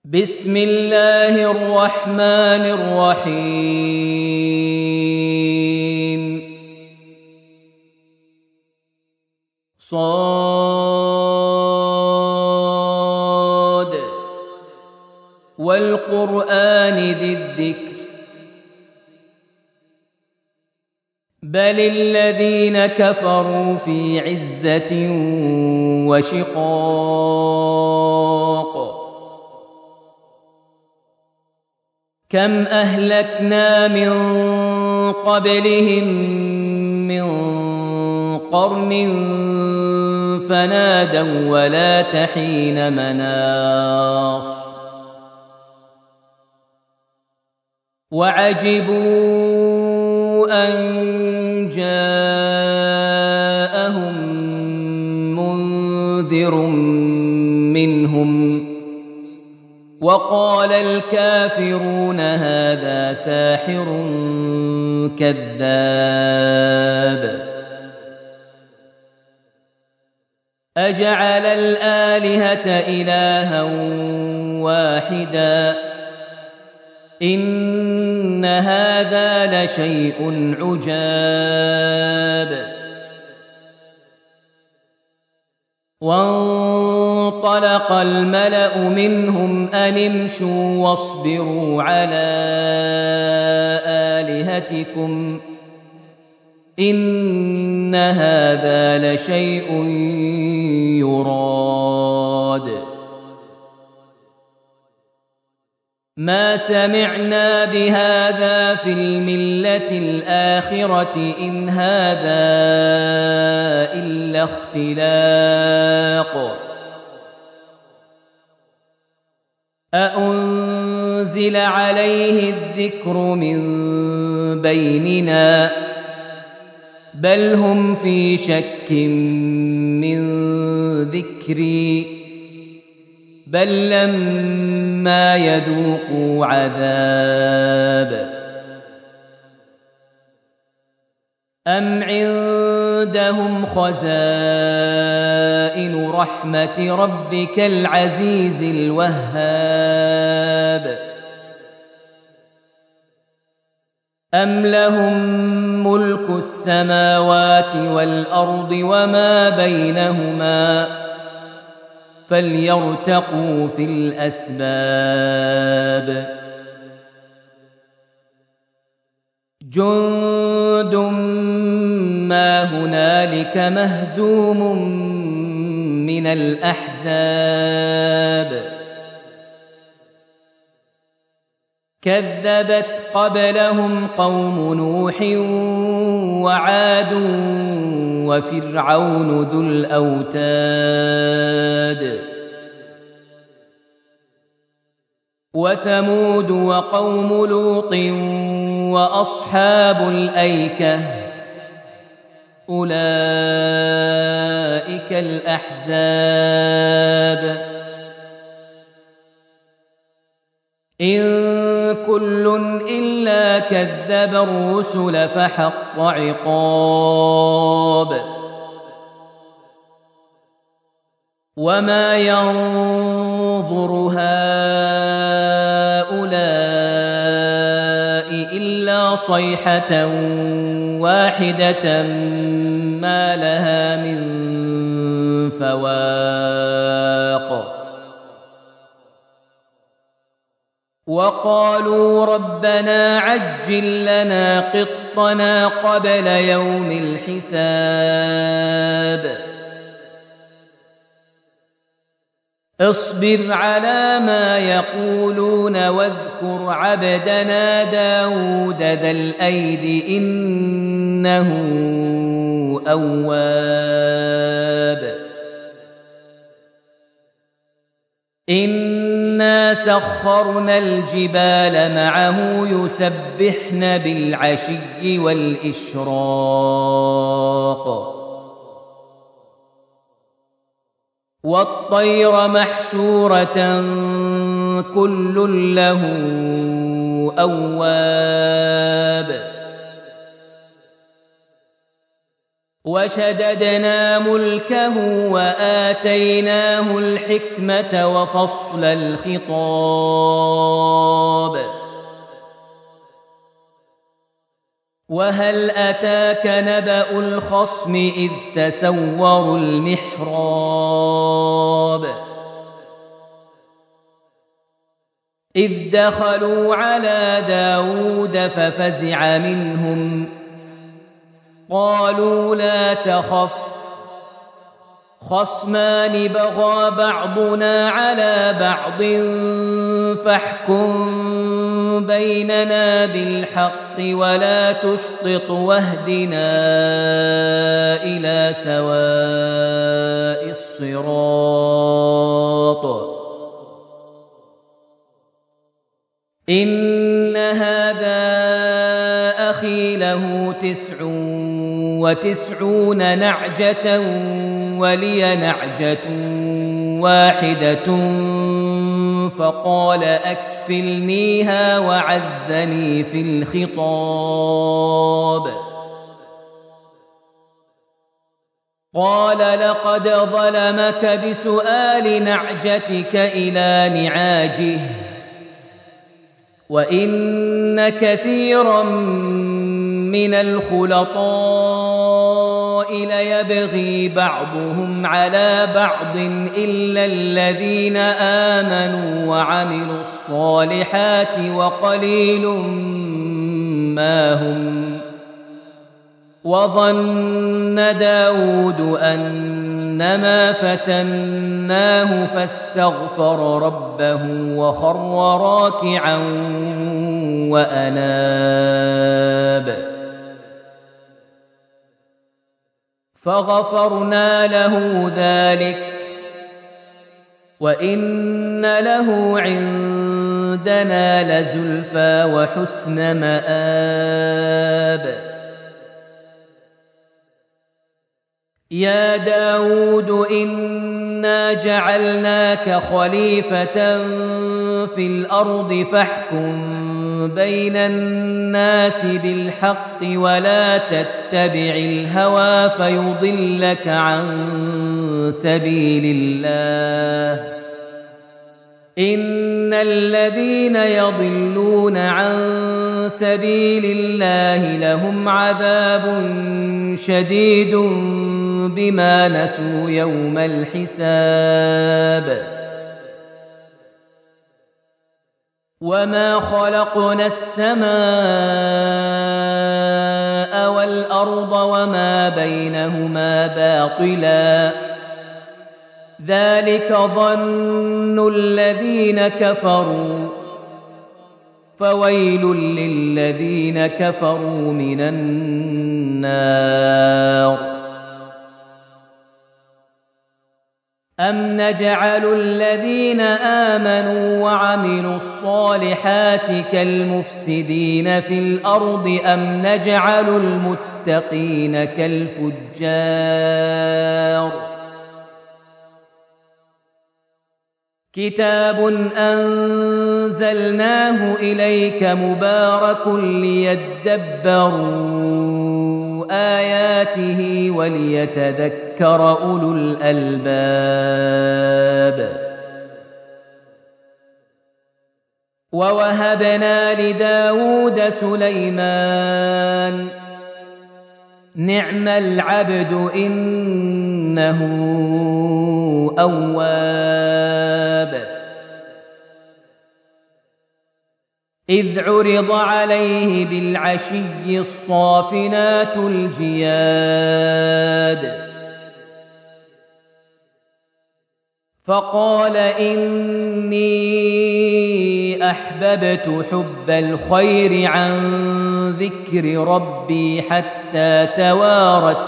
بسم الله الرحمن الرحيم صاد والقرآن ذي الذكر بل الذين كفروا في عزة وشقاق كم أهلكنا من قبلهم من قرن فنادوا ولا تحين مناص وعجبوا أن جاءهم منذر منهم وقال الكافرون هذا ساحر كذاب أجعل الآلهة إلها واحدا إن هذا لشيء عجاب وانطلق الملأ منهم أن امشوا واصبروا على آلهتكم إن هذا لشيء يراد ما سمعنا بهذا في الملة الآخرة إن هذا إلا اختلاق أأنزل عليه الذكر من بيننا بل هم في شك من ذكري بل لما يذوقوا عذاب أم عندهم خزائن رحمة ربك العزيز الوهاب أم لهم ملك السماوات والأرض وما بينهما فليرتقوا في الأسباب جند ما هنالك مهزوم من الأحزاب كذبت قبلهم قوم نوح وعاد وفرعون ذو الأوتاد وثمود وقوم لوط وأصحاب الأيكة أولئك الأحزاب إن كل إلا كذب الرسل فحق عقاب وما ينظر هؤلاء إلا صيحة واحدة ما لها من فواق وقالوا ربنا عجل لنا قطنا قبل يوم الحساب اصبر على ما يقولون واذكر عبدنا داود ذا الأيد إنه أواب إنا سخرنا الجبال معه يسبحن بالعشي والإشراق والطير محشورة كل له أواب وشددنا ملكه وآتيناه الحكمة وفصل الخطاب وهل أتاك نبأ الخصم إذ تسوروا المحراب إذ دخلوا على داود ففزع منهم قالوا لا تخف خصمان بغى بعضنا على بعض فاحكم بيننا بالحق ولا تشطط واهدنا إلى سواء الصراط إن هذا أخي له 99 نعجة ولي نعجة واحدة فقال أكفلنيها وعزني في الخطاب قال لقد ظلمك بسؤال نعجتك إلى نعاجه وإن كثيرا من الخلطاء ليبغي بعضهم على بعض إلا الذين آمنوا وعملوا الصالحات وقليل ما هم وظن داود أنما فتناه فاستغفر ربه وخر راكعا وأناب فغفرنا له ذلك وإن له عندنا لزلفى وحسن مآب يا داود إنا جعلناك خليفة في الأرض فاحكم بين الناس بالحق ولا تتبع الهوى فيضلك عن سبيل الله إن الذين يضلون عن سبيل الله لهم عذاب شديد بما نسوا يوم الحساب وما خلقنا السماء والأرض وما بينهما باطلا ذلك ظن الذين كفروا فويل للذين كفروا من النار أم نجعل الذين آمنوا وعملوا الصالحات كالمفسدين في الأرض أم نجعل المتقين كالفجار كتاب أنزلناه إليك مبارك ليدبروا آياته وليتذكر أولو الألباب ووهبنا لداود سليمان نعم العبد إنه أواب إذ عرض عليه بالعشي الصافنات الجياد فقال إني أحببت حب الخير عن ذكر ربي حتى توارت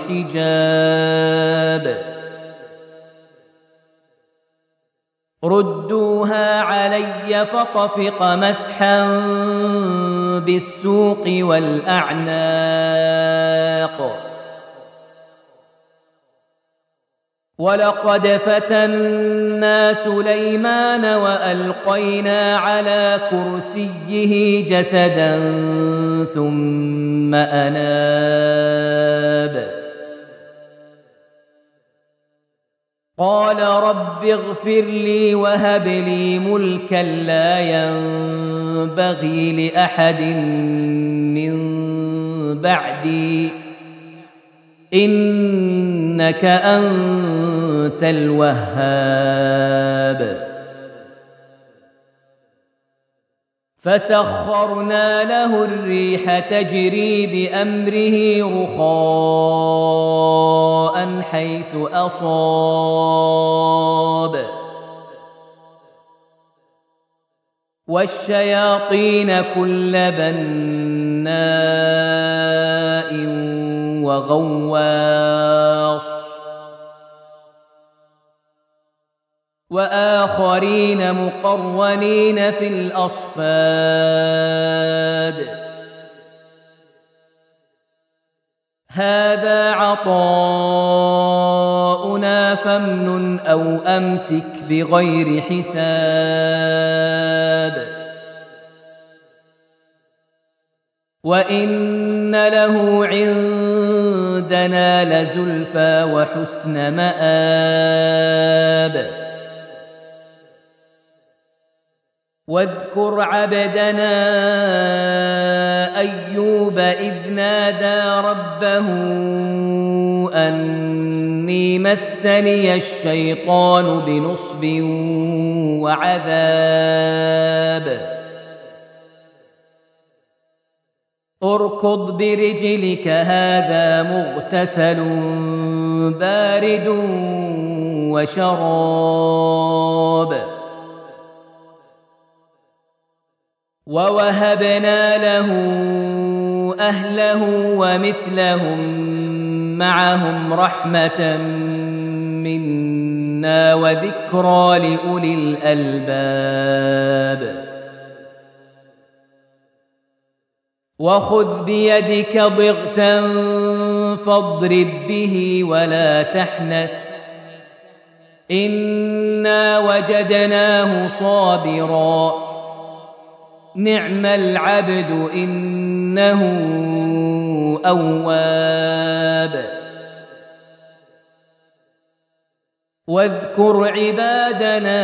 بالحجاب ردوها علي فطفق مسحا بالسوق والأعناق ولقد فتنا سليمان وألقينا على كرسيه جسدا ثم أناب قال رب اغفر لي وهب لي ملكا لا ينبغي لأحد من بعدي إنك أنت الوهاب. فسخرنا له الريح تجري بأمره رخاء حيث أصاب والشياطين كل بناء وغواص وآخرين مقرنين في الأصفاد هذا عطاؤنا فامنن أو أمسك بغير حساب وإن له عندنا لزلفى وحسن مآب. واذكر عبدنا أيوب إذ نادى ربه أني مسني الشيطان بنصب وعذاب اركض برجلك هذا مغتسل بارد وشراب ووهبنا له أهله ومثلهم معهم رحمة منا وذكرى لأولي الألباب. وخذ بيدك ضغثا فاضرب به ولا تحنث إنا وجدناه صابرا نعم العبد إنه أواب. واذكر عبادنا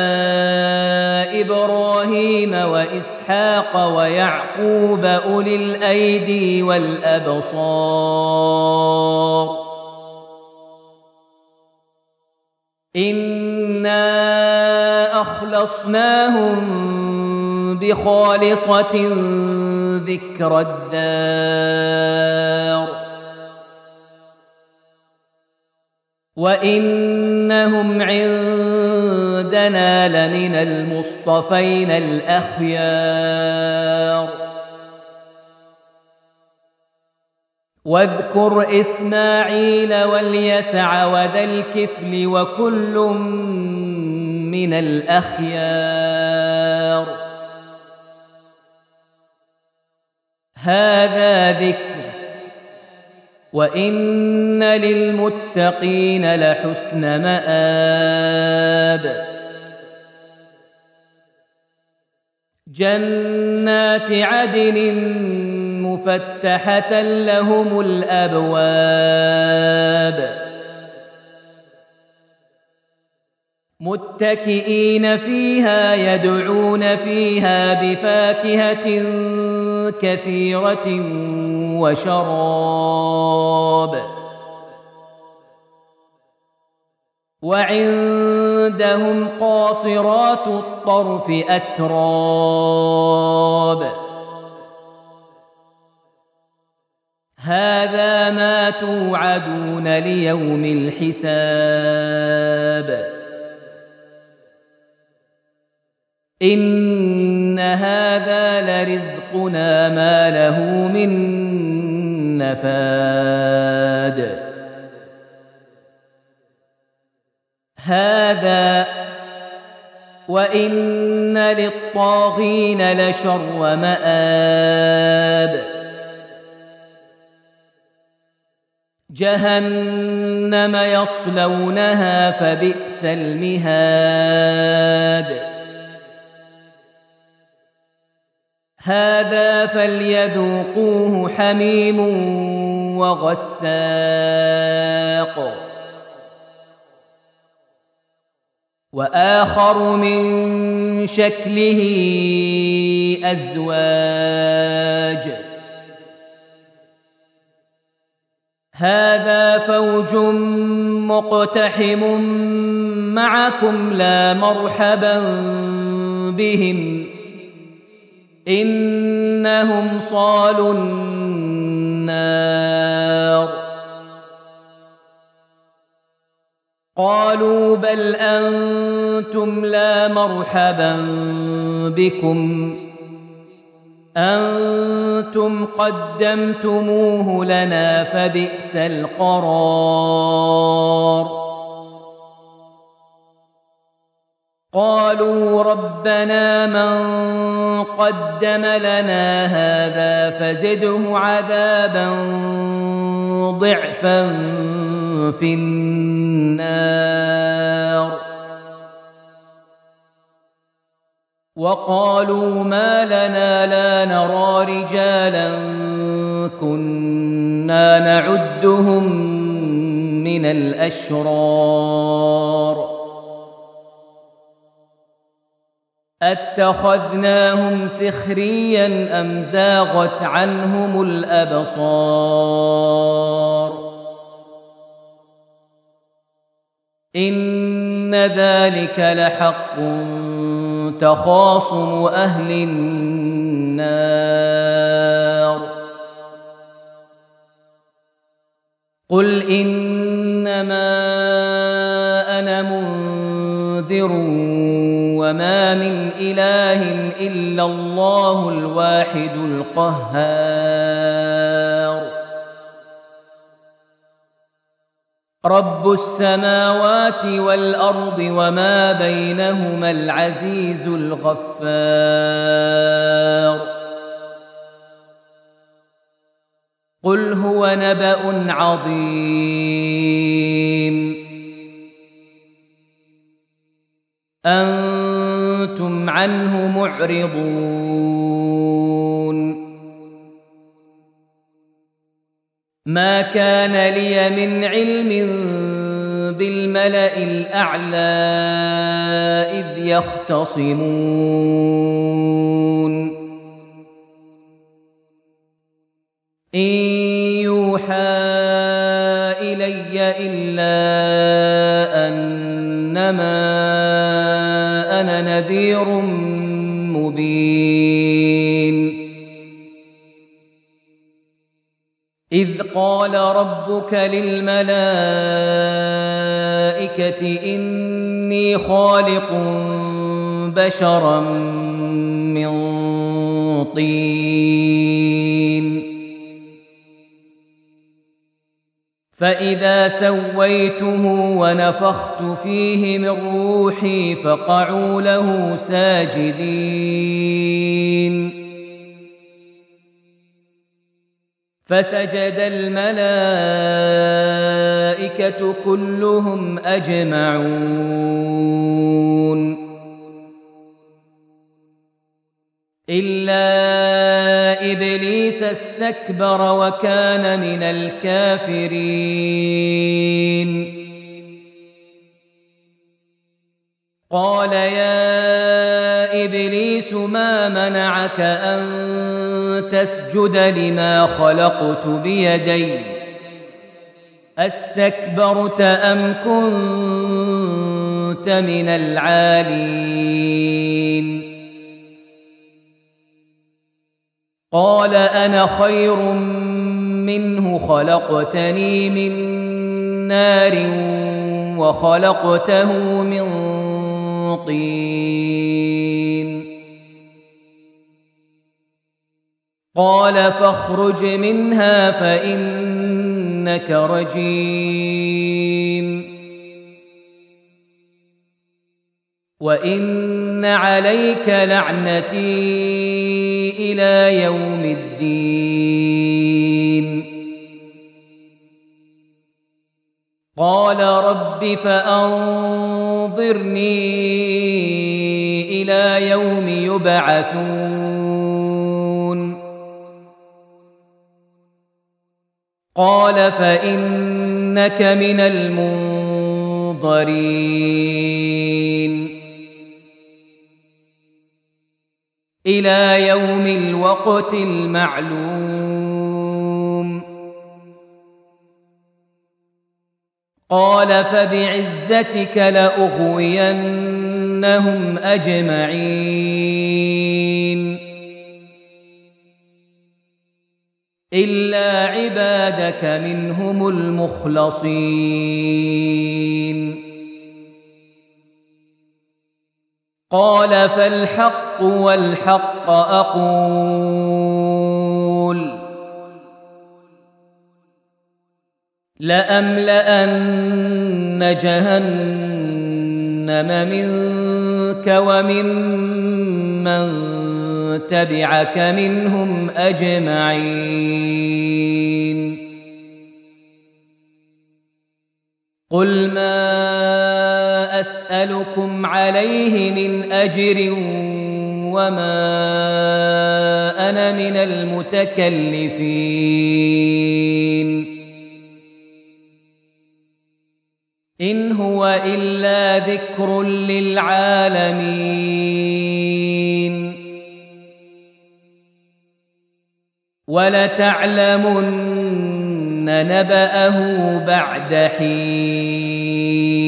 إبراهيم وإسحاق ويعقوب أولي الأيدي والأبصار إنا أخلصناهم بخالصة ذكر الدار وإنهم عندنا لمن المصطفين الأخيار. واذكر إسماعيل واليسع وذا الكفل وكل من الأخيار هذا ذكر وإن للمتقين لحسن مآب. جنات عدن مفتحة لهم الأبواب متكئين فيها يدعون فيها بفاكهة كثيرة وشراب وعندهم قاصرات الطرف أتراب هذا ما توعدون ليوم الحساب إن هذا لرزقنا ما له من نفاد. هذا وإن للطاغين لشر مآب جهنم يصلونها فبئس المهاد. هذا فليذوقوه حميم وغساق وآخر من شكله أزواج هذا فوج مقتحم معكم لا مرحبا بهم إنهم صالوا النار قالوا بل أنتم لا مرحبا بكم أنتم قدمتموه لنا فبئس القرار قالوا ربنا من قدم لنا هذا فزده عذابا ضعفا في النار وقالوا ما لنا لا نرى رجالا كنا نعدهم من الأشرار أتخذناهم سخريا أم زاغت عنهم الأبصار إن ذلك لحق تخاصم أهل النار قل إنما أنا منذر وما من إله إلا الله الواحد القهار رب السماوات والأرض وما بينهما العزيز الغفار قل هو نبأ عظيم أنتم عنه معرضون ما كان لي من علم بالملأ الأعلى إذ يختصمون إن يوحى إلي إلا أنما أنا نذير مبين إذ قال ربك للملائكة إني خالق بشرا من طين فإذا سويته ونفخت فيه من روحي فقعوا له ساجدين فسجد الملائكة كلهم أجمعون إلا إبليس استكبر وكان من الكافرين قال يا إبليس ما منعك أن تسجد لما خلقت بيدي أستكبرت أم كنت من العالين قال أنا خير منه خلقتني من نار وخلقته من طين قال فاخرج منها فإنك رجيم وإن عليك لعنتي إلى يوم الدين قال رب فأنظرني إلى يوم يبعثون قال فإنك من المنظرين منظرين إلى يوم الوقت المعلوم قال فبعزتك لأغوينهم أجمعين إلا عبادك منهم المخلصين قال فالحق والحق أقول لأملأن جهنم منك وممن تبعك منهم أجمعين قل ما أسألكم عليه من أجر وما أنا من المتكلفين إن هو إلا ذكر للعالمين ولتعلمن نبأه بعد حين